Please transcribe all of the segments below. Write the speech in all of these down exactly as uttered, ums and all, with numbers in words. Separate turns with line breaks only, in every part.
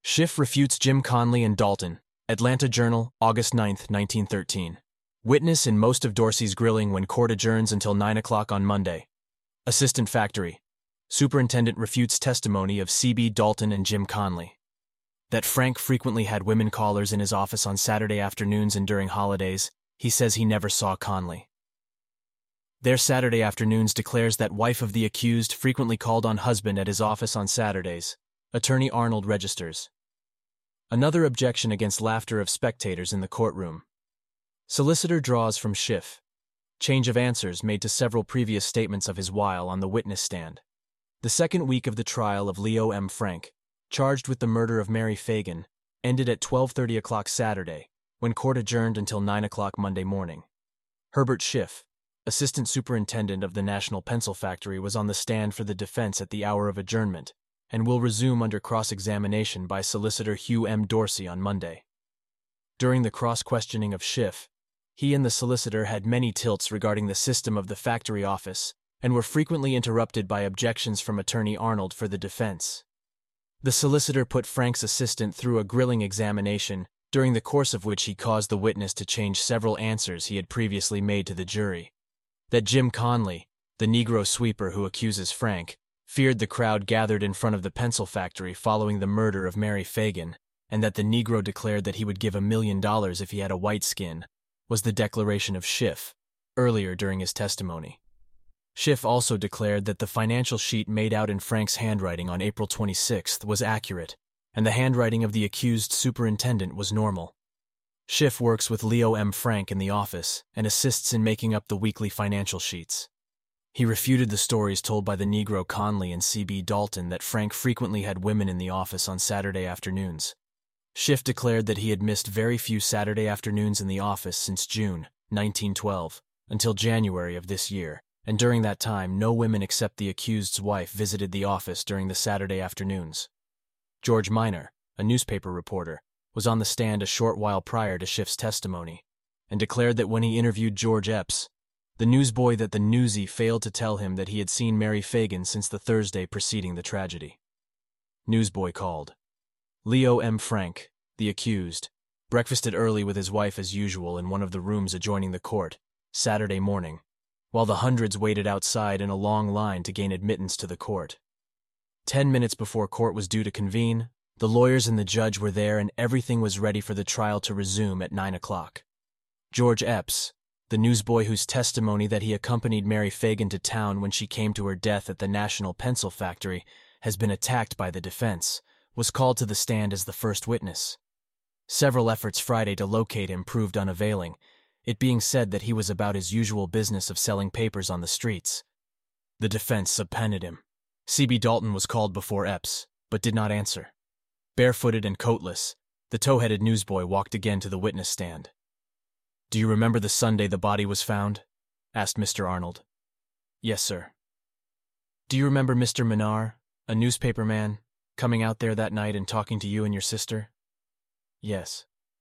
Schiff refutes Jim Conley and Dalton. Atlanta Journal, August ninth, nineteen thirteen. Witness in most of Dorsey's grilling when court adjourns until nine o'clock on Monday. Assistant Factory. Superintendent refutes testimony of C B Dalton and Jim Conley. That Frank frequently had women callers in his office on Saturday afternoons and during holidays, he says he never saw Conley. Their Saturday afternoons declares that wife of the accused frequently called on husband at his office on Saturdays. Attorney Arnold registers. Another objection against laughter of spectators in the courtroom. Solicitor draws from Schiff. Change of answers made to several previous statements of his while on the witness stand. The second week of the trial of Leo M. Frank, charged with the murder of Mary Fagan, ended at twelve thirty o'clock Saturday, when court adjourned until nine o'clock Monday morning. Herbert Schiff, assistant superintendent of the National Pencil Factory, was on the stand for the defense at the hour of adjournment, and will resume under cross-examination by Solicitor Hugh M. Dorsey on Monday. During the cross-questioning of Schiff, he and the solicitor had many tilts regarding the system of the factory office, and were frequently interrupted by objections from Attorney Arnold for the defense. The solicitor put Frank's assistant through a grilling examination, during the course of which he caused the witness to change several answers he had previously made to the jury. That Jim Conley, the Negro sweeper who accuses Frank, feared the crowd gathered in front of the pencil factory following the murder of Mary Fagan, and that the Negro declared that he would give a million dollars if he had a white skin, was the declaration of Schiff, earlier during his testimony. Schiff also declared that the financial sheet made out in Frank's handwriting on April twenty-sixth was accurate, and the handwriting of the accused superintendent was normal. Schiff works with Leo M. Frank in the office and assists in making up the weekly financial sheets. He refuted the stories told by the Negro Conley and C B Dalton that Frank frequently had women in the office on Saturday afternoons. Schiff declared that he had missed very few Saturday afternoons in the office since June nineteen twelve until January of this year, and during that time no women except the accused's wife visited the office during the Saturday afternoons. George Minor, a newspaper reporter, was on the stand a short while prior to Schiff's testimony, and declared that when he interviewed George Epps, the newsboy, that the newsie failed to tell him that he had seen Mary Fagan since the Thursday preceding the tragedy. Newsboy called. Leo M. Frank, the accused, breakfasted early with his wife as usual in one of the rooms adjoining the court, Saturday morning, while the hundreds waited outside in a long line to gain admittance to the court. Ten minutes before court was due to convene, the lawyers and the judge were there and everything was ready for the trial to resume at nine o'clock. George Epps, the newsboy whose testimony that he accompanied Mary Fagan to town when she came to her death at the National Pencil Factory has been attacked by the defense, was called to the stand as the first witness. Several efforts Friday to locate him proved unavailing, it being said that he was about his usual business of selling papers on the streets. The defense subpoenaed him. C B Dalton was called before Epps, but did not answer. Barefooted and coatless, the tow-headed newsboy walked again to the witness stand. "Do you remember the Sunday the body was found?" asked Mister Arnold. "Yes, sir." "Do you remember Mister Menard, a newspaper man, coming out there that night and talking to you and your sister?" "Yes."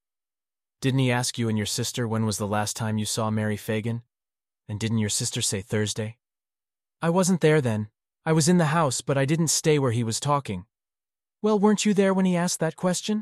"Didn't he ask you and your sister when was the last time you saw Mary Fagan? And didn't your sister say Thursday?" "I wasn't there then. I was in the house, but I didn't stay where he was talking." "Well, weren't you there when he asked that question?"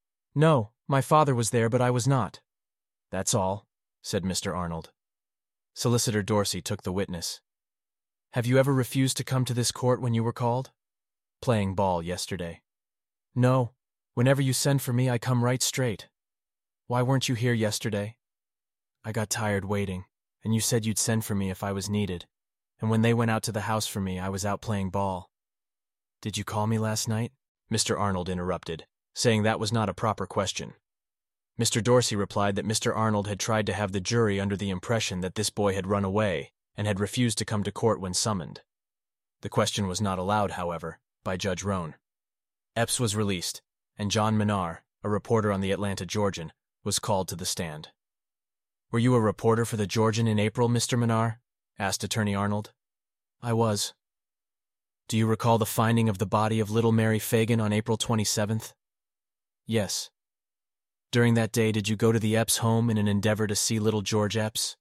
"No, my father was there, but I was not." "That's all," said Mister Arnold. Solicitor Dorsey took the witness. "Have you ever refused to come to this court when you were called?" "Playing ball yesterday." "No. Whenever you send for me, I come right straight." "Why weren't you here yesterday?" "I got tired waiting, and you said you'd send for me if I was needed, and when they went out to the house for me, I was out playing ball." "Did you call me last night?" Mister Arnold interrupted, saying that was not a proper question. Mister Dorsey replied that Mister Arnold had tried to have the jury under the impression that this boy had run away and had refused to come to court when summoned. The question was not allowed, however, by Judge Roan. Epps was released, and John Menard, a reporter on the Atlanta Georgian, was called to the stand. "Were you a reporter for the Georgian in April, Mister Menard?" asked Attorney Arnold. "I was." "Do you recall the finding of the body of little Mary Fagan on April twenty-seventh? "Yes." "During that day, did you go to the Epps home in an endeavor to see little George Epps?"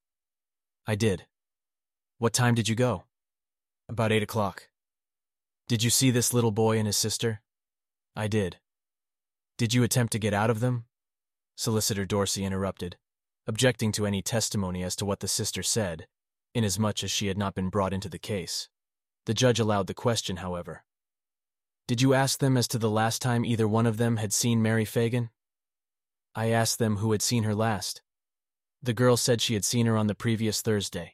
"I did." "What time did you go?" "About eight o'clock." "Did you see this little boy and his sister?" "I did." Did you attempt to get out of them? Solicitor Dorsey interrupted, objecting to any testimony as to what the sister said, inasmuch as she had not been brought into the case. The judge allowed the question, however. Did you ask them as to the last time either one of them had seen Mary Fagan? I asked them who had seen her last. The girl said she had seen her on the previous Thursday.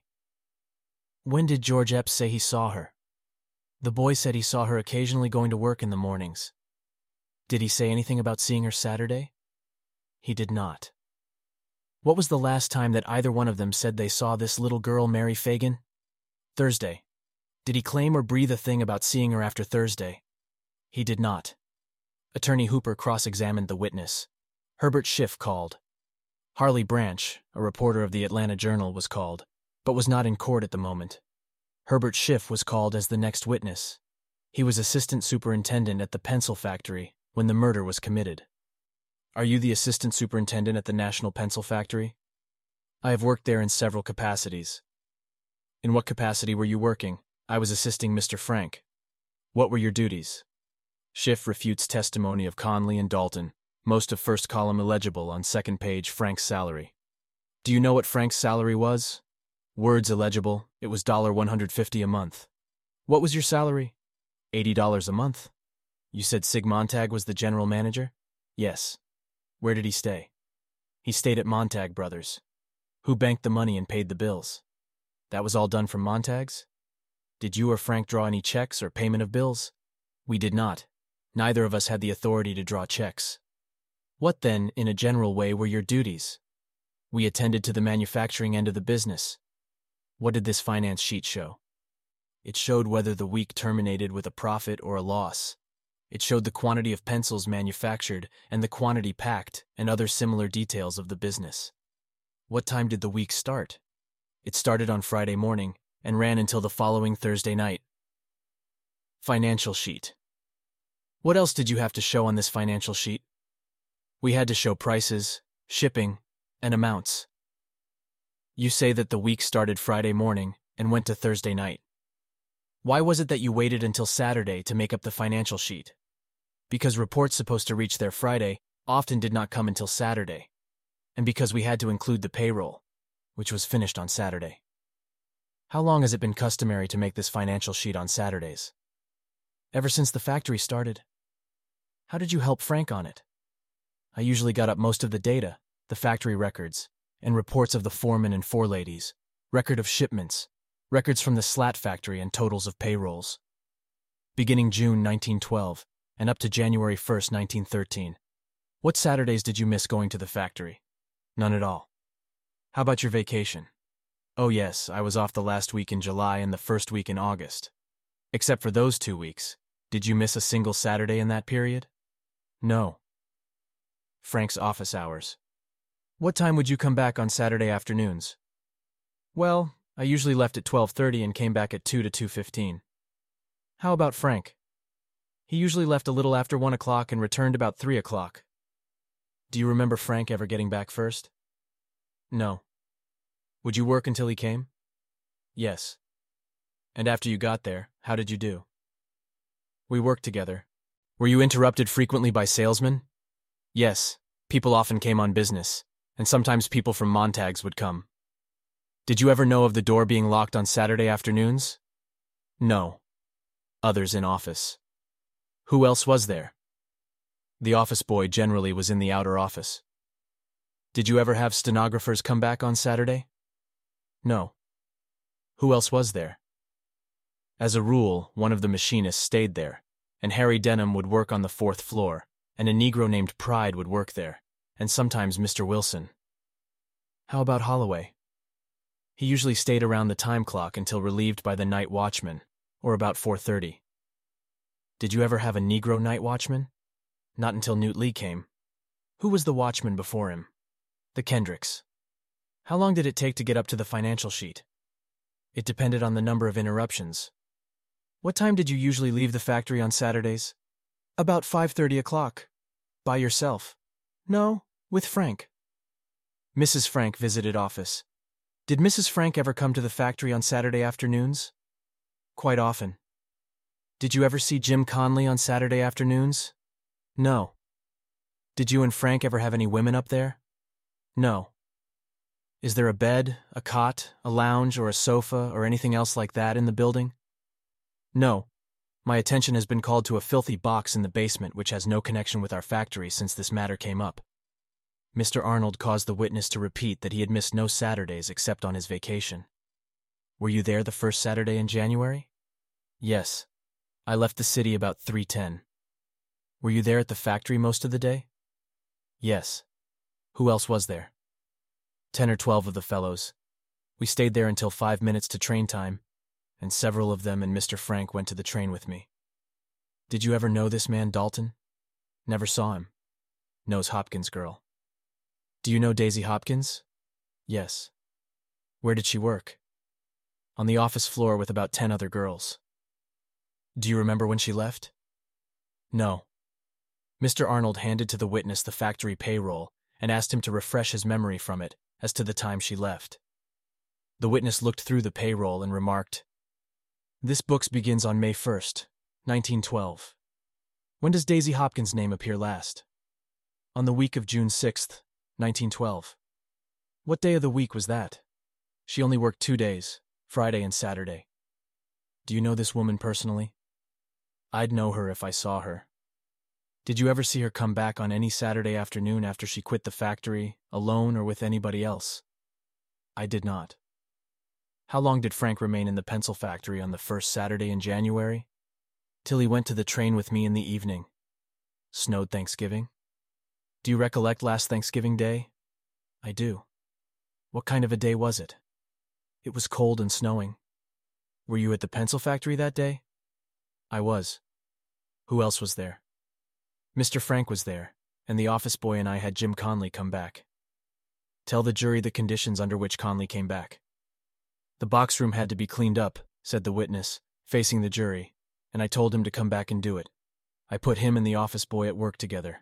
When did George Epps say he saw her? The boy said he saw her occasionally going to work in the mornings. Did he say anything about seeing her Saturday? He did not. What was the last time that either one of them said they saw this little girl, Mary Fagan? Thursday. Did he claim or breathe a thing about seeing her after Thursday? He did not. Attorney Hooper cross-examined the witness. Herbert Schiff called. Harley Branch, a reporter of the Atlanta Journal, was called, but was not in court at the moment. Herbert Schiff was called as the next witness. He was assistant superintendent at the pencil factory when the murder was committed. Are you the assistant superintendent at the National Pencil Factory? I have worked there in several capacities. In what capacity were you working? I was assisting Mister Frank. What were your duties? Schiff refutes testimony of Conley and Dalton, most of first column illegible on second page Frank's salary. Do you know what Frank's salary was? Words illegible, it was one hundred fifty dollars a month. What was your salary? eighty dollars a month. You said Sig Montag was the general manager? Yes. Where did he stay? He stayed at Montag Brothers. Who banked the money and paid the bills? That was all done from Montag's? Did you or Frank draw any checks or payment of bills? We did not. Neither of us had the authority to draw checks. What then, in a general way, were your duties? We attended to the manufacturing end of the business. What did this finance sheet show? It showed whether the week terminated with a profit or a loss. It showed the quantity of pencils manufactured and the quantity packed and other similar details of the business. What time did the week start? It started on Friday morning and ran until the following Thursday night. Financial sheet. What else did you have to show on this financial sheet? We had to show prices, shipping, and amounts. You say that the week started Friday morning and went to Thursday night. Why was it that you waited until Saturday to make up the financial sheet? Because reports supposed to reach there Friday often did not come until Saturday, and because we had to include the payroll, which was finished on Saturday. How long has it been customary to make this financial sheet on Saturdays? Ever since the factory started. How did you help Frank on it? I usually got up most of the data, the factory records, and reports of the foremen and foreladies, record of shipments, records from the slat factory and totals of payrolls. Beginning June nineteen twelve and up to January first, nineteen thirteen. What Saturdays did you miss going to the factory? None at all. How about your vacation? Oh yes, I was off the last week in July and the first week in August. Except for those two weeks, did you miss a single Saturday in that period? No. Frank's office hours. What time would you come back on Saturday afternoons? Well, I usually left at twelve thirty and came back at two to two fifteen. How about Frank? He usually left a little after one o'clock and returned about three o'clock. Do you remember Frank ever getting back first? No. Would you work until he came? Yes. And after you got there, how did you do? We worked together. Were you interrupted frequently by salesmen? Yes, people often came on business, and sometimes people from Montag's would come. Did you ever know of the door being locked on Saturday afternoons? No. Others in office. Who else was there? The office boy generally was in the outer office. Did you ever have stenographers come back on Saturday? No. Who else was there? As a rule, one of the machinists stayed there, and Harry Denham would work on the fourth floor, and a Negro named Pride would work there, and sometimes Mister Wilson. How about Holloway? He usually stayed around the time clock until relieved by the night watchman, or about four thirty. Did you ever have a Negro night watchman? Not until Newt Lee came. Who was the watchman before him? The Kendricks. How long did it take to get up to the financial sheet? It depended on the number of interruptions. What time did you usually leave the factory on Saturdays? About five thirty o'clock. By yourself? No, with Frank. Missus Frank visited office. Did Missus Frank ever come to the factory on Saturday afternoons? Quite often. Did you ever see Jim Conley on Saturday afternoons? No. Did you and Frank ever have any women up there? No. Is there a bed, a cot, a lounge, or a sofa, or anything else like that in the building? No. My attention has been called to a filthy box in the basement which has no connection with our factory since this matter came up. Mister Arnold caused the witness to repeat that he had missed no Saturdays except on his vacation. Were you there the first Saturday in January? Yes. I left the city about three ten. Were you there at the factory most of the day? Yes. Who else was there? Ten or twelve of the fellows. We stayed there until five minutes to train time, and several of them and Mister Frank went to the train with me. Did you ever know this man Dalton? Never saw him. Knows Hopkins' girl. Do you know Daisy Hopkins? Yes. Where did she work? On the office floor with about ten other girls. Do you remember when she left? No. Mister Arnold handed to the witness the factory payroll and asked him to refresh his memory from it as to the time she left. The witness looked through the payroll and remarked, "This book begins on May first, nineteen twelve. When does Daisy Hopkins' name appear last? On the week of June sixth, nineteen twelve. What day of the week was that? She only worked two days, Friday and Saturday. Do you know this woman personally? I'd know her if I saw her. Did you ever see her come back on any Saturday afternoon after she quit the factory, alone or with anybody else? I did not. How long did Frank remain in the pencil factory on the first Saturday in January? Till he went to the train with me in the evening. Snowed Thanksgiving? Do you recollect last Thanksgiving Day? I do. What kind of a day was it? It was cold and snowing. Were you at the pencil factory that day? I was. Who else was there? Mister Frank was there, and the office boy and I had Jim Conley come back. Tell the jury the conditions under which Conley came back. The box room had to be cleaned up, said the witness, facing the jury, and I told him to come back and do it. I put him and the office boy at work together.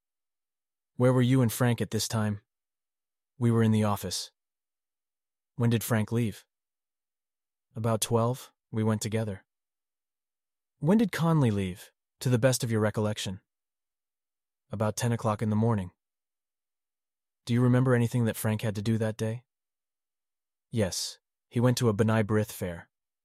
Where were you and Frank at this time? We were in the office. When did Frank leave? About twelve. We went together. When did Conley leave, to the best of your recollection? About ten o'clock in the morning. Do you remember anything that Frank had to do that day? Yes, he went to a B'nai B'rith fair.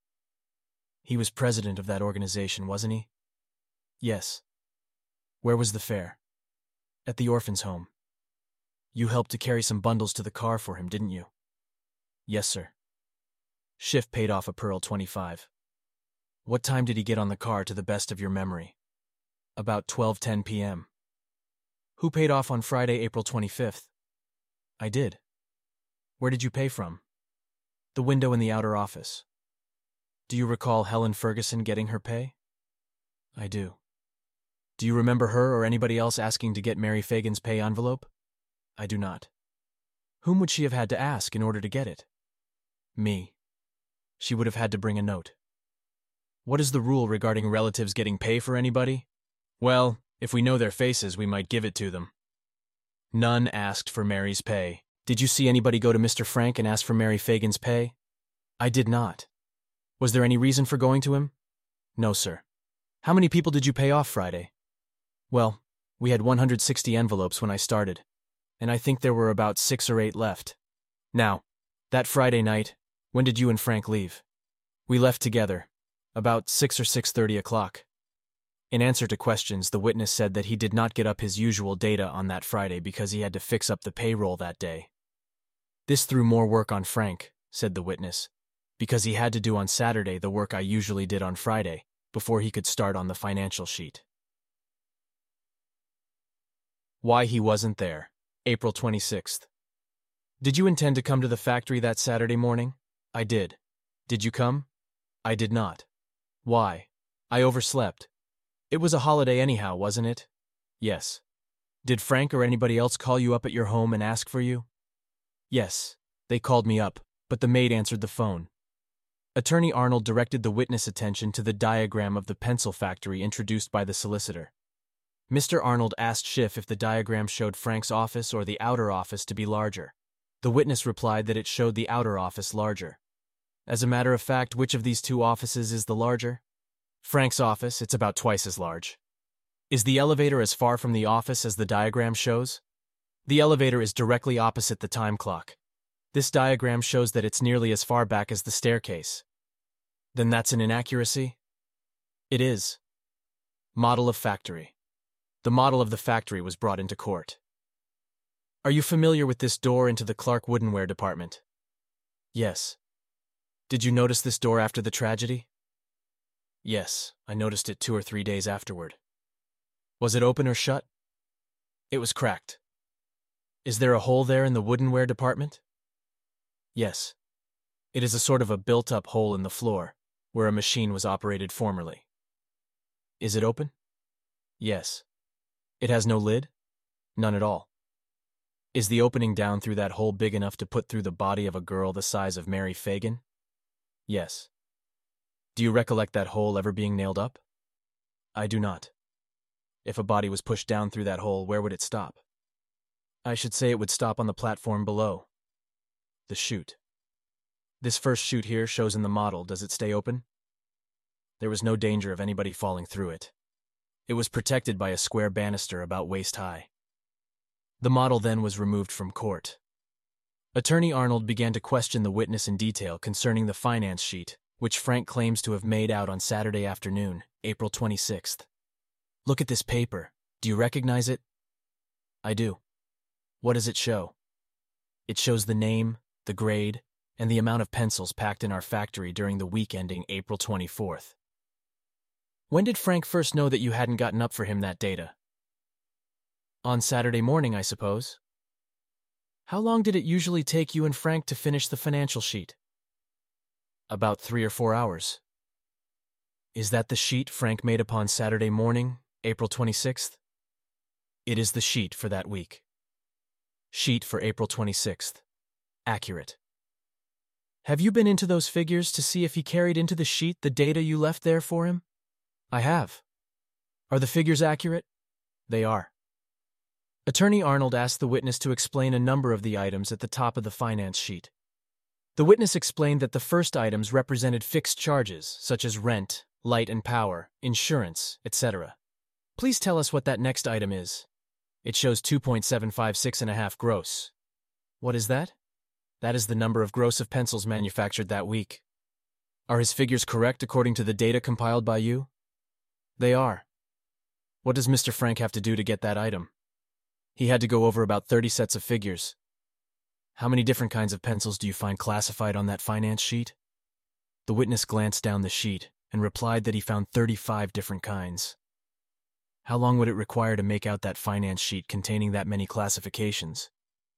He was president of that organization, wasn't he? Yes. Where was the fair? At the orphan's home. You helped to carry some bundles to the car for him, didn't you? Yes, sir. Schiff paid off a Pearl twenty-five. What time did he get on the car to the best of your memory? About twelve ten p m Who paid off on Friday, April twenty-fifth? I did. Where did you pay from? The window in the outer office. Do you recall Helen Ferguson getting her pay? I do. Do you remember her or anybody else asking to get Mary Fagan's pay envelope? I do not. Whom would she have had to ask in order to get it? Me. She would have had to bring a note. What is the rule regarding relatives getting pay for anybody? Well, if we know their faces, we might give it to them. None asked for Mary's pay. Did you see anybody go to Mister Frank and ask for Mary Fagan's pay? I did not. Was there any reason for going to him? No, sir. How many people did you pay off Friday? Well, we had one hundred sixty envelopes when I started, and I think there were about six or eight left. Now, that Friday night, when did you and Frank leave? We left together, about six or six thirty o'clock. In answer to questions, the witness said that he did not get up his usual data on that Friday because he had to fix up the payroll that day. This threw more work on Frank, said the witness, because he had to do on Saturday the work I usually did on Friday before he could start on the financial sheet. Why he wasn't there. April twenty-sixth. Did you intend to come to the factory that Saturday morning? I did. Did you come? I did not. Why? I overslept. It was a holiday anyhow, wasn't it? Yes. Did Frank or anybody else call you up at your home and ask for you? Yes, they called me up, but the maid answered the phone. Attorney Arnold directed the witness' attention to the diagram of the pencil factory introduced by the solicitor. Mister Arnold asked Schiff if the diagram showed Frank's office or the outer office to be larger. The witness replied that it showed the outer office larger. As a matter of fact, which of these two offices is the larger? Frank's office, it's about twice as large. Is the elevator as far from the office as the diagram shows? The elevator is directly opposite the time clock. This diagram shows that it's nearly as far back as the staircase. Then that's an inaccuracy? It is. Model of factory. The model of the factory was brought into court. Are you familiar with this door into the Clark Woodenware department? Yes. Did you notice this door after the tragedy? Yes, I noticed it two or three days afterward. Was it open or shut? It was cracked. Is there a hole there in the woodenware department? Yes. It is a sort of a built-up hole in the floor, where a machine was operated formerly. Is it open? Yes. It has no lid? None at all. Is the opening down through that hole big enough to put through the body of a girl the size of Mary Fagan? Yes. Do you recollect that hole ever being nailed up? I do not. If a body was pushed down through that hole, where would it stop? I should say it would stop on the platform below. The chute. This first chute here shows in the model. Does it stay open? There was no danger of anybody falling through it. It was protected by a square banister about waist high. The model then was removed from court. Attorney Arnold began to question the witness in detail concerning the finance sheet, which Frank claims to have made out on Saturday afternoon, April twenty-sixth. Look at this paper. Do you recognize it? I do. What does it show? It shows the name, the grade, and the amount of pencils packed in our factory during the week ending April twenty-fourth. When did Frank first know that you hadn't gotten up for him that data? On Saturday morning, I suppose. How long did it usually take you and Frank to finish the financial sheet? About three or four hours. Is that the sheet Frank made upon Saturday morning, April twenty-sixth? It is the sheet for that week. Sheet for April twenty-sixth. Accurate. Have you been into those figures to see if he carried into the sheet the data you left there for him? I have. Are the figures accurate? They are. Attorney Arnold asked the witness to explain a number of the items at the top of the finance sheet. The witness explained that the first items represented fixed charges, such as rent, light and power, insurance, et cetera. Please tell us what that next item is. It shows two point seven five six and a half gross. What is that? That is the number of gross of pencils manufactured that week. Are his figures correct according to the data compiled by you? They are. What does Mister Frank have to do to get that item? He had to go over about thirty sets of figures. How many different kinds of pencils do you find classified on that finance sheet? The witness glanced down the sheet and replied that he found thirty-five different kinds. How long would it require to make out that finance sheet containing that many classifications?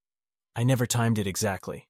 I never timed it exactly.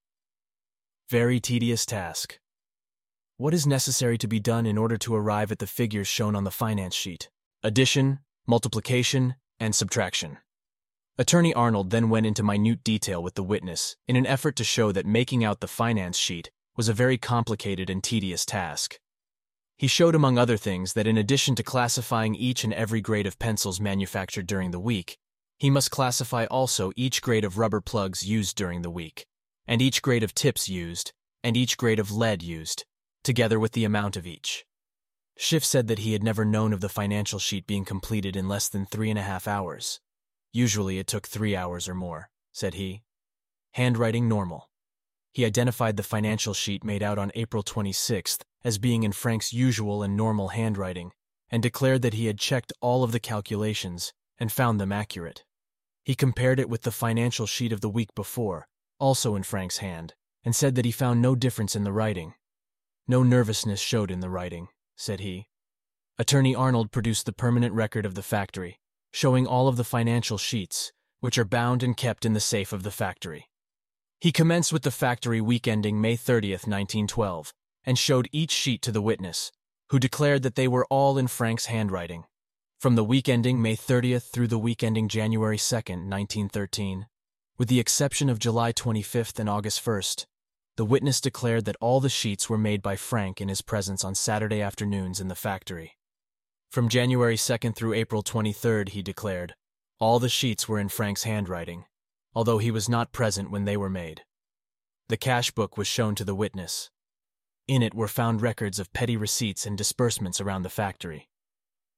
Very tedious task. What is necessary to be done in order to arrive at the figures shown on the finance sheet? Addition, multiplication, and subtraction. Attorney Arnold then went into minute detail with the witness in an effort to show that making out the finance sheet was a very complicated and tedious task. He showed, among other things, that in addition to classifying each and every grade of pencils manufactured during the week, he must classify also each grade of rubber plugs used during the week, and each grade of tips used, and each grade of lead used, together with the amount of each. Schiff said that he had never known of the financial sheet being completed in less than three and a half hours. Usually it took three hours or more, said he. Handwriting normal. He identified the financial sheet made out on April twenty-sixth as being in Frank's usual and normal handwriting, and declared that he had checked all of the calculations and found them accurate. He compared it with the financial sheet of the week before, also in Frank's hand, and said that he found no difference in the writing. No nervousness showed in the writing, said he. Attorney Arnold produced the permanent record of the factory, showing all of the financial sheets, which are bound and kept in the safe of the factory. He commenced with the factory week ending May thirtieth, nineteen twelve, and showed each sheet to the witness, who declared that they were all in Frank's handwriting. From the week ending May thirtieth through the week ending January second, nineteen thirteen, with the exception of July twenty-fifth and August first, the witness declared that all the sheets were made by Frank in his presence on Saturday afternoons in the factory. From January second through April twenty-third, he declared, all the sheets were in Frank's handwriting, although he was not present when they were made. The cash book was shown to the witness. In it were found records of petty receipts and disbursements around the factory.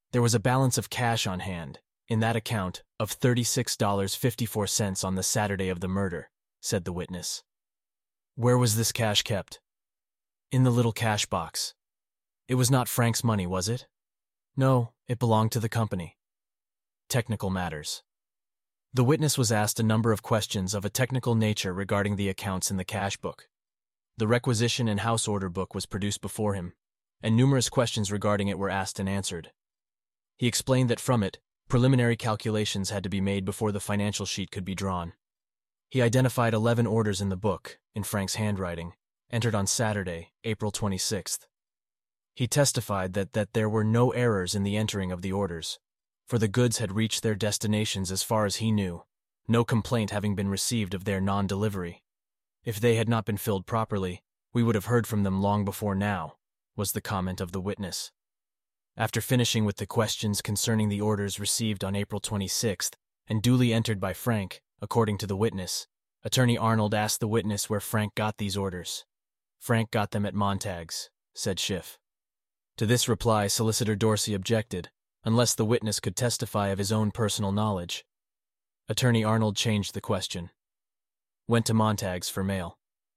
There was a balance of cash on hand, in that account, of thirty-six dollars and fifty-four cents on the Saturday of the murder, said the witness. Where was this cash kept? In the little cash box. It was not Frank's money, was it? No, it belonged to the company. Technical matters. The witness was asked a number of questions of a technical nature regarding the accounts in the cash book. The requisition and house order book was produced before him, and numerous questions regarding it were asked and answered. He explained that from it, preliminary calculations had to be made before the financial sheet could be drawn. He identified eleven orders in the book, in Frank's handwriting, entered on Saturday, April twenty-sixth. He testified that, that there were no errors in the entering of the orders, for the goods had reached their destinations as far as he knew, no complaint having been received of their non-delivery. If they had not been filled properly, we would have heard from them long before now, was the comment of the witness. After finishing with the questions concerning the orders received on April twenty-sixth and duly entered by Frank, according to the witness, Attorney Arnold asked the witness where Frank got these orders. Frank got them at Montag's, said Schiff. To this reply, Solicitor Dorsey objected, unless the witness could testify of his own personal knowledge. Attorney Arnold changed the question. Went to Montag's for mail.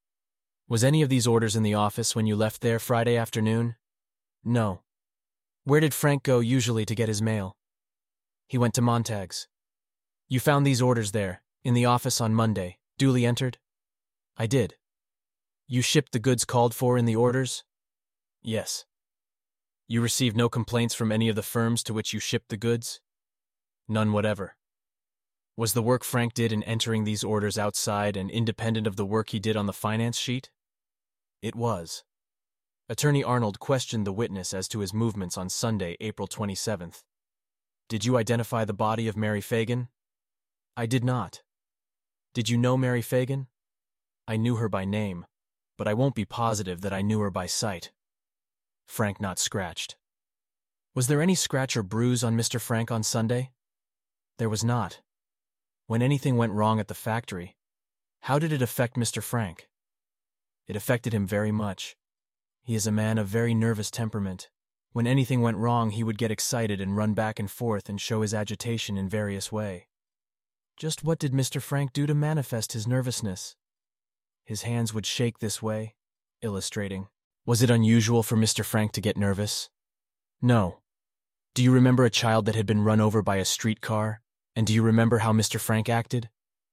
Was any of these orders in the office when you left there Friday afternoon? No. Where did Frank go usually to get his mail? He went to Montag's. You found these orders there, in the office on Monday, duly entered? I did. You shipped the goods called for in the orders? Yes. You received no complaints from any of the firms to which you shipped the goods? None whatever. Was the work Frank did in entering these orders outside and independent of the work he did on the finance sheet? It was. Attorney Arnold questioned the witness as to his movements on Sunday, April twenty-seventh. Did you identify the body of Mary Fagan? I did not. Did you know Mary Fagan? I knew her by name, but I won't be positive that I knew her by sight. Frank not scratched. Was there any scratch or bruise on Mister Frank on Sunday? There was not. When anything went wrong at the factory, how did it affect Mister Frank? It affected him very much. He is a man of very nervous temperament. When anything went wrong, he would get excited and run back and forth and show his agitation in various ways. Just what did Mister Frank do to manifest his nervousness? His hands would shake this way, illustrating. Was it unusual for Mister Frank to get nervous? No. Do you remember a child that had been run over by a streetcar? And do you remember how Mister Frank acted?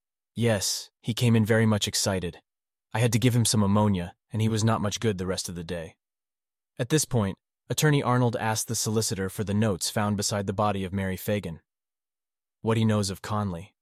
Yes, he came in very much excited. I had to give him some ammonia, and he was not much good the rest of the day. At this point, Attorney Arnold asked the solicitor for the notes found beside the body of Mary Fagan. What he knows of Conley.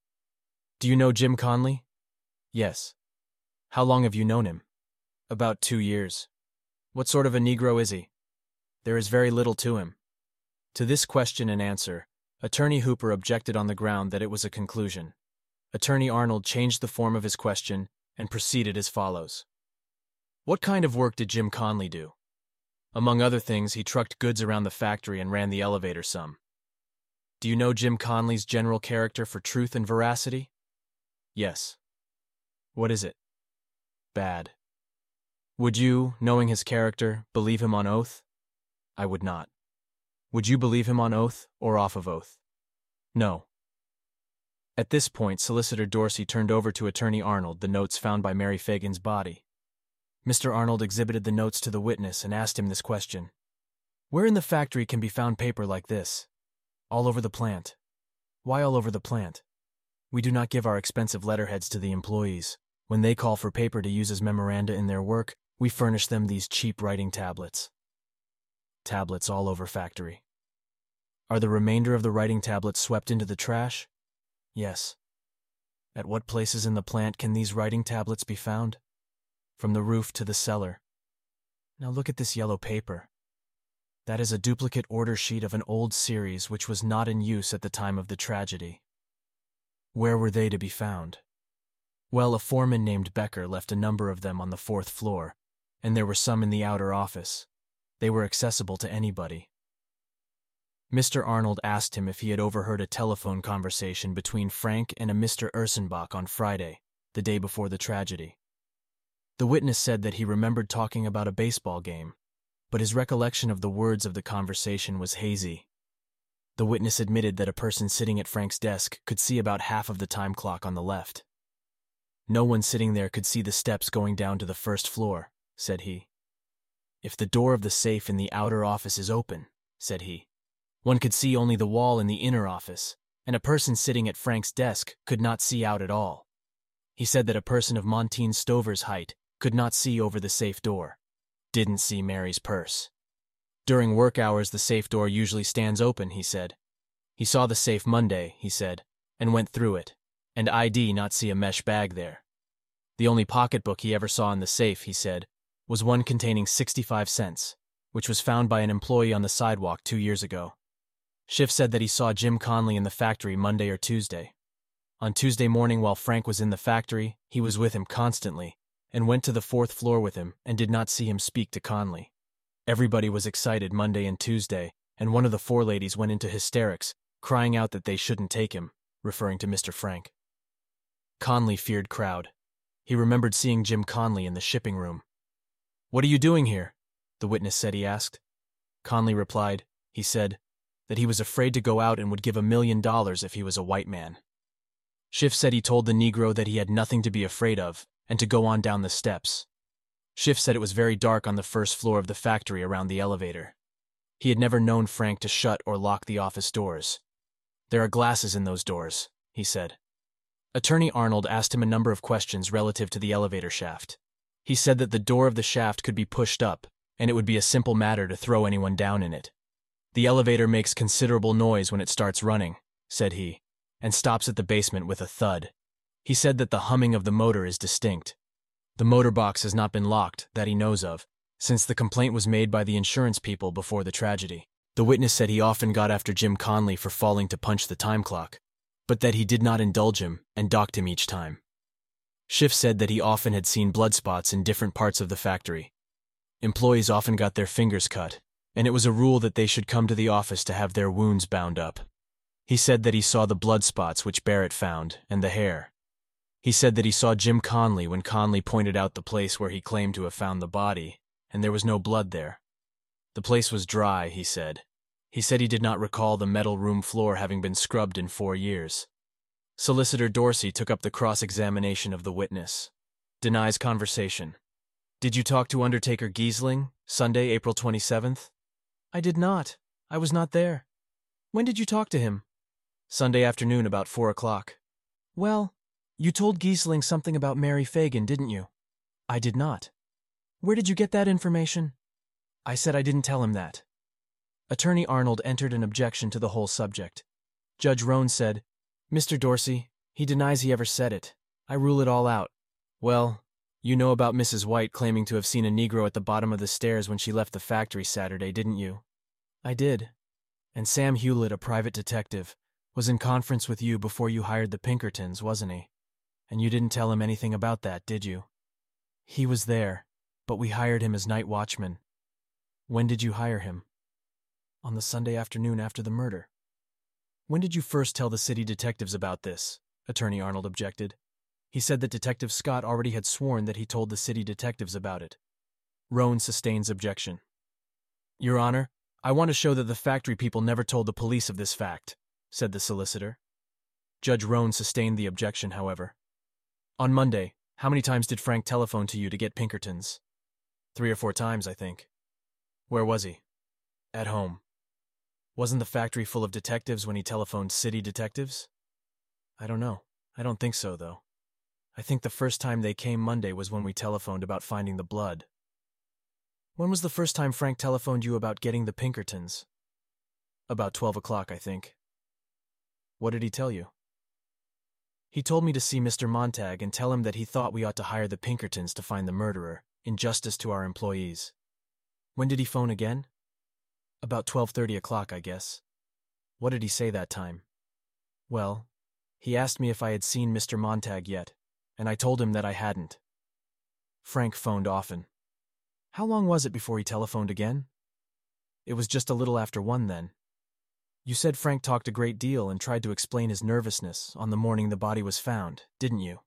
Do you know Jim Conley? Yes. How long have you known him? About two years. What sort of a Negro is he? There is very little to him. To this question and answer, Attorney Hooper objected on the ground that it was a conclusion. Attorney Arnold changed the form of his question and proceeded as follows. What kind of work did Jim Conley do? Among other things, he trucked goods around the factory and ran the elevator some. Do you know Jim Conley's general character for truth and veracity? Yes. What is it? Bad. Would you, knowing his character, believe him on oath? I would not. Would you believe him on oath or off of oath? No. At this point, Solicitor Dorsey turned over to Attorney Arnold the notes found by Mary Fagan's body. Mister Arnold exhibited the notes to the witness and asked him this question. Where in the factory can be found paper like this? All over the plant. Why all over the plant? We do not give our expensive letterheads to the employees. When they call for paper to use as memoranda in their work, we furnish them these cheap writing tablets. Tablets all over factory. Are the remainder of the writing tablets swept into the trash? Yes. At what places in the plant can these writing tablets be found? From the roof to the cellar. Now look at this yellow paper. That is a duplicate order sheet of an old series which was not in use at the time of the tragedy. Where were they to be found? Well, a foreman named Becker left a number of them on the fourth floor, and there were some in the outer office. They were accessible to anybody. Mister Arnold asked him if he had overheard a telephone conversation between Frank and a Mister Ursenbach on Friday, the day before the tragedy. The witness said that he remembered talking about a baseball game, but his recollection of the words of the conversation was hazy. The witness admitted that a person sitting at Frank's desk could see about half of the time clock on the left. No one sitting there could see the steps going down to the first floor, said he. If the door of the safe in the outer office is open, said he, one could see only the wall in the inner office, and a person sitting at Frank's desk could not see out at all. He said that a person of Montine Stover's height could not see over the safe door, didn't see Mary's purse. During work hours, the safe door usually stands open, he said. He saw the safe Monday, he said, and went through it, and I D not see a mesh bag there. The only pocketbook he ever saw in the safe, he said, was one containing sixty-five cents, which was found by an employee on the sidewalk two years ago. Schiff said that he saw Jim Conley in the factory Monday or Tuesday. On Tuesday morning while Frank was in the factory, he was with him constantly, and went to the fourth floor with him and did not see him speak to Conley. Everybody was excited Monday and Tuesday, and one of the four ladies went into hysterics, crying out that they shouldn't take him, referring to Mister Frank. Conley feared crowd. He remembered seeing Jim Conley in the shipping room. "What are you doing here?" the witness said he asked. Conley replied, he said, that he was afraid to go out and would give a million dollars if he was a white man. Schiff said he told the Negro that he had nothing to be afraid of and to go on down the steps. Schiff said it was very dark on the first floor of the factory around the elevator. He had never known Frank to shut or lock the office doors. "There are glasses in those doors," he said. Attorney Arnold asked him a number of questions relative to the elevator shaft. He said that the door of the shaft could be pushed up, and it would be a simple matter to throw anyone down in it. "The elevator makes considerable noise when it starts running," said he, and stops at the basement with a thud. He said that the humming of the motor is distinct. The motor box has not been locked, that he knows of, since the complaint was made by the insurance people before the tragedy. The witness said he often got after Jim Conley for falling to punch the time clock, but that he did not indulge him and docked him each time. Schiff said that he often had seen blood spots in different parts of the factory. Employees often got their fingers cut, and it was a rule that they should come to the office to have their wounds bound up. He said that he saw the blood spots which Barrett found, and the hair. He said that he saw Jim Conley when Conley pointed out the place where he claimed to have found the body, and there was no blood there. The place was dry, he said. He said he did not recall the metal room floor having been scrubbed in four years. Solicitor Dorsey took up the cross-examination of the witness. Denies conversation. "Did you talk to Undertaker Giesling, Sunday, April twenty-seventh? "I did not. I was not there." "When did you talk to him?" "Sunday afternoon about four o'clock. "Well, you told Giesling something about Mary Fagan, didn't you?" "I did not." "Where did you get that information?" "I said I didn't tell him that." Attorney Arnold entered an objection to the whole subject. Judge Roan said, "Mister Dorsey, he denies he ever said it. I rule it all out." "Well, you know about Missus White claiming to have seen a Negro at the bottom of the stairs when she left the factory Saturday, didn't you?" "I did." "And Sam Hewlett, a private detective, was in conference with you before you hired the Pinkertons, wasn't he? And you didn't tell him anything about that, did you?" "He was there, but we hired him as night watchman." "When did you hire him?" "On the Sunday afternoon after the murder." "When did you first tell the city detectives about this?" Attorney Arnold objected. He said that Detective Scott already had sworn that he told the city detectives about it. Roan sustains objection. "Your Honor, I want to show that the factory people never told the police of this fact," said the solicitor. Judge Roan sustained the objection, however. "On Monday, how many times did Frank telephone to you to get Pinkertons?" "Three or four times, I think." "Where was he?" "At home." "Wasn't the factory full of detectives when he telephoned city detectives?" "I don't know. I don't think so, though. I think the first time they came Monday was when we telephoned about finding the blood." "When was the first time Frank telephoned you about getting the Pinkertons?" "About twelve o'clock, I think." "What did he tell you?" "He told me to see Mister Montag and tell him that he thought we ought to hire the Pinkertons to find the murderer, in justice to our employees." "When did he phone again?" "About twelve thirty o'clock, I guess." "What did he say that time?" "Well, he asked me if I had seen Mister Montag yet, and I told him that I hadn't." "Frank phoned often." "How long was it before he telephoned again?" "It was just a little after one then." "You said Frank talked a great deal and tried to explain his nervousness on the morning the body was found, didn't you?"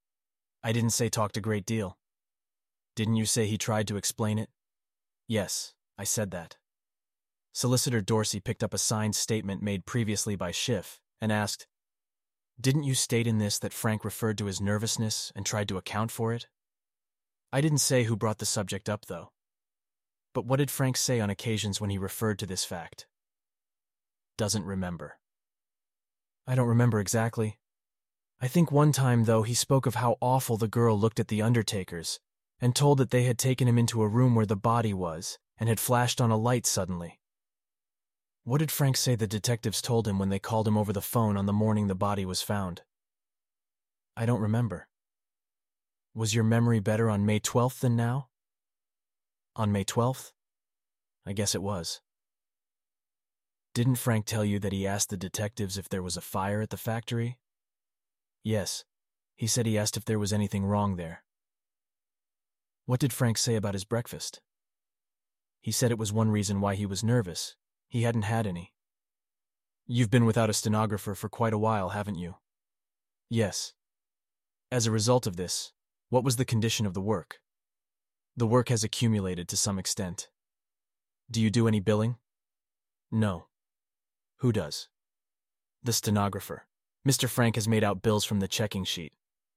"I didn't say talked a great deal." "Didn't you say he tried to explain it?" "Yes, I said that." Solicitor Dorsey picked up a signed statement made previously by Schiff and asked, "Didn't you state in this that Frank referred to his nervousness and tried to account for it?" "I didn't say who brought the subject up, though. But what did Frank say on occasions when he referred to this fact?" "Doesn't remember." "I don't remember exactly. I think one time, though, he spoke of how awful the girl looked at the undertakers and told that they had taken him into a room where the body was and had flashed on a light suddenly." "What did Frank say the detectives told him when they called him over the phone on the morning the body was found?" "I don't remember." "Was your memory better on May twelfth than now?" "On May twelfth? I guess it was." "Didn't Frank tell you that he asked the detectives if there was a fire at the factory?" "Yes. He said he asked if there was anything wrong there." "What did Frank say about his breakfast?" "He said it was one reason why he was nervous. He hadn't had any." "You've been without a stenographer for quite a while, haven't you?" "Yes." "As a result of this, what was the condition of the work?" "The work has accumulated to some extent." "Do you do any billing?" "No." "Who does?" "The stenographer. Mister Frank has made out bills from the checking sheet."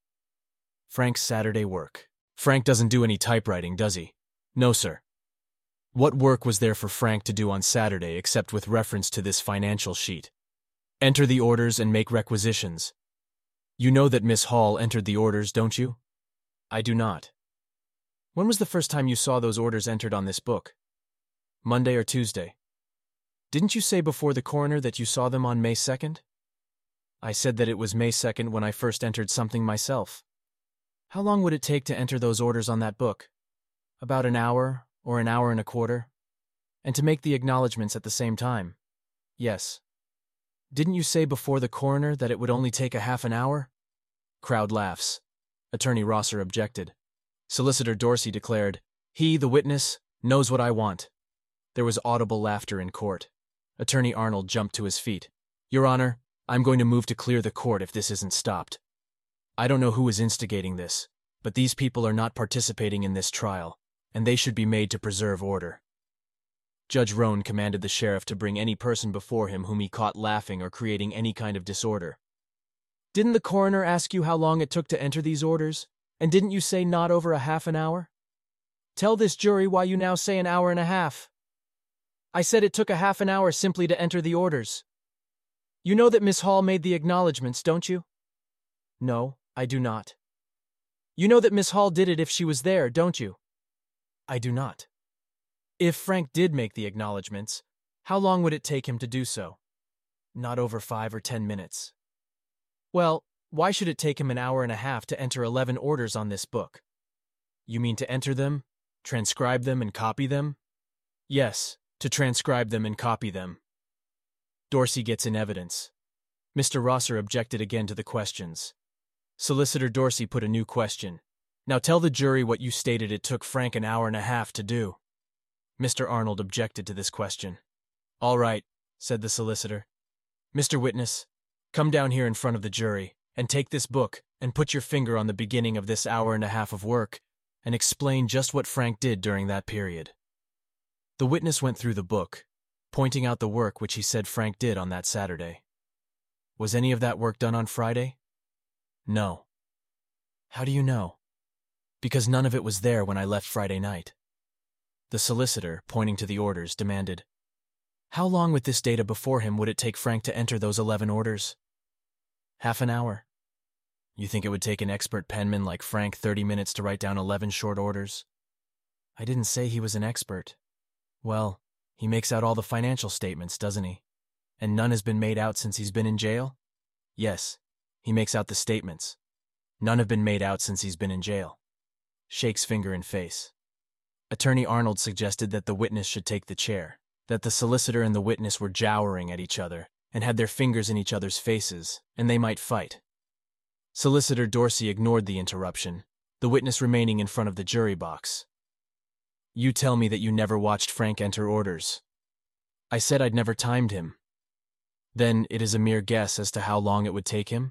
"Frank's Saturday work. Frank doesn't do any typewriting, does he?" "No, sir." "What work was there for Frank to do on Saturday except with reference to this financial sheet? Enter the orders and make requisitions. You know that Miss Hall entered the orders, don't you?" "I do not." "When was the first time you saw those orders entered on this book?" "Monday or Tuesday." "Didn't you say before the coroner that you saw them on May second? "I said that it was May second when I first entered something myself." "How long would it take to enter those orders on that book?" "About an hour, or an hour and a quarter." "And to make the acknowledgments at the same time?" "Yes." "Didn't you say before the coroner that it would only take a half an hour?" Crowd laughs. Attorney Rosser objected. Solicitor Dorsey declared, "He, the witness, knows what I want." There was audible laughter in court. Attorney Arnold jumped to his feet. "Your Honor, I'm going to move to clear the court if this isn't stopped. I don't know who is instigating this, but these people are not participating in this trial, and they should be made to preserve order." Judge Roan commanded the sheriff to bring any person before him whom he caught laughing or creating any kind of disorder. "Didn't the coroner ask you how long it took to enter these orders? And didn't you say not over a half an hour? Tell this jury why you now say an hour and a half." "I said it took a half an hour simply to enter the orders." "You know that Miss Hall made the acknowledgments, don't you?" "No, I do not." "You know that Miss Hall did it if she was there, don't you?" "I do not." "If Frank did make the acknowledgments, how long would it take him to do so?" "Not over five or ten minutes." "Well, why should it take him an hour and a half to enter eleven orders on this book?" "You mean to enter them, transcribe them, and copy them?" "Yes, to transcribe them and copy them." Dorsey gets in evidence. Mister Rosser objected again to the questions. Solicitor Dorsey put a new question. "Now tell the jury what you stated it took Frank an hour and a half to do." Mister Arnold objected to this question. "All right," said the solicitor. "Mister Witness, come down here in front of the jury, and take this book, and put your finger on the beginning of this hour and a half of work, and explain just what Frank did during that period." The witness went through the book, pointing out the work which he said Frank did on that Saturday. "Was any of that work done on Friday?" "No." "How do you know?" "Because none of it was there when I left Friday night." The solicitor, pointing to the orders, demanded, "How long with this data before him would it take Frank to enter those eleven orders?" "Half an hour." "You think it would take an expert penman like Frank thirty minutes to write down eleven short orders?" "I didn't say he was an expert." "Well, he makes out all the financial statements, doesn't he? And none has been made out since he's been in jail?" "Yes, he makes out the statements. None have been made out since he's been in jail." Shakes finger in face. Attorney Arnold suggested that the witness should take the chair, that the solicitor and the witness were jowering at each other and had their fingers in each other's faces, and they might fight. Solicitor Dorsey ignored the interruption, the witness remaining in front of the jury box. "You tell me that you never watched Frank enter orders." "I said I'd never timed him." "Then it is a mere guess as to how long it would take him?"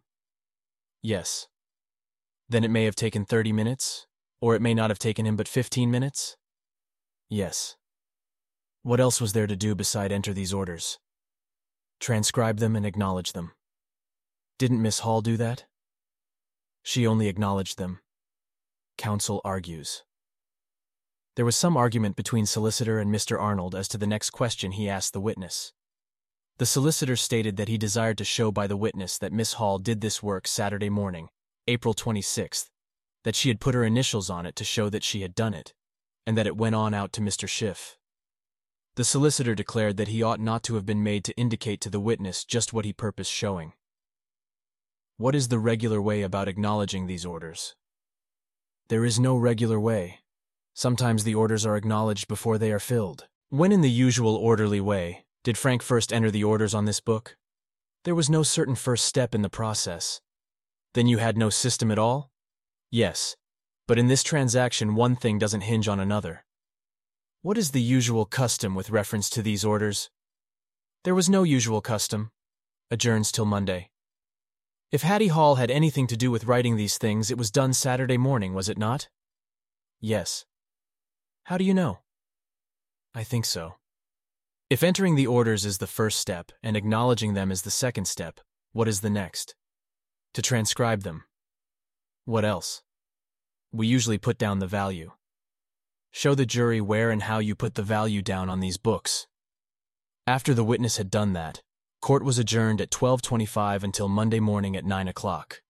"Yes." "Then it may have taken thirty minutes, or it may not have taken him but fifteen minutes?" "Yes." What else was there to do beside enter these orders? Transcribe them and acknowledge them. Didn't Miss Hall do that? She only acknowledged them. Counsel argues. There was some argument between solicitor and Mister Arnold as to the next question he asked the witness. The solicitor stated that he desired to show by the witness that Miss Hall did this work Saturday morning, April twenty-sixth, that she had put her initials on it to show that she had done it, and that it went on out to Mister Schiff. The solicitor declared that he ought not to have been made to indicate to the witness just what he purposed showing. What is the regular way about acknowledging these orders? There is no regular way. Sometimes the orders are acknowledged before they are filled. When in the usual orderly way, did Frank first enter the orders on this book? There was no certain first step in the process. Then you had no system at all? Yes, but in this transaction one thing doesn't hinge on another. What is the usual custom with reference to these orders? There was no usual custom. Adjourns till Monday. If Hattie Hall had anything to do with writing these things, it was done Saturday morning, was it not? Yes. How do you know? I think so. If entering the orders is the first step and acknowledging them is the second step, what is the next? To transcribe them. What else? We usually put down the value. Show the jury where and how you put the value down on these books. After the witness had done that, court was adjourned at twelve twenty-five until Monday morning at nine o'clock.